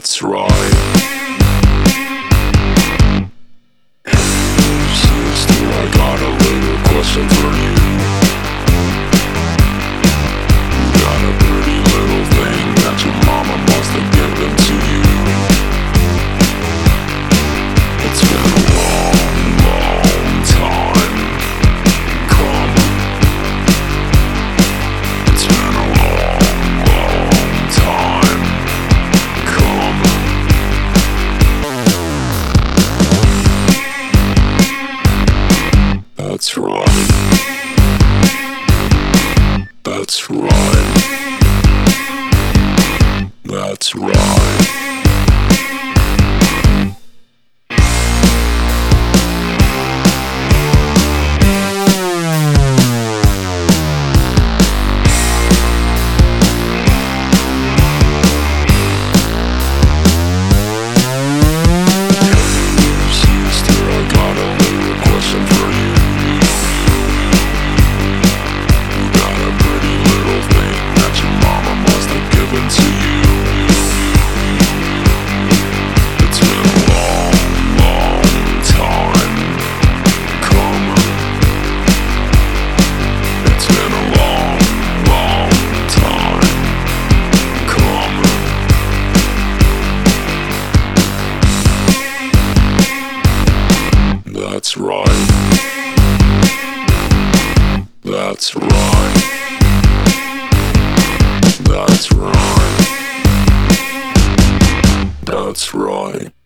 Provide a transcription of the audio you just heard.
That's right. Sister, I got a little question for you. You got a pretty little thing that your mama must have given to you. It's been a long, long time coming. It's been a long, long time coming. That's right. That's right. That's right. Sister, I got a little question for you. You got a pretty little thing that your mama must have given to you. It's been a long, long time coming. It's been a long, long time coming. That's right. That's right. That's right. That's right.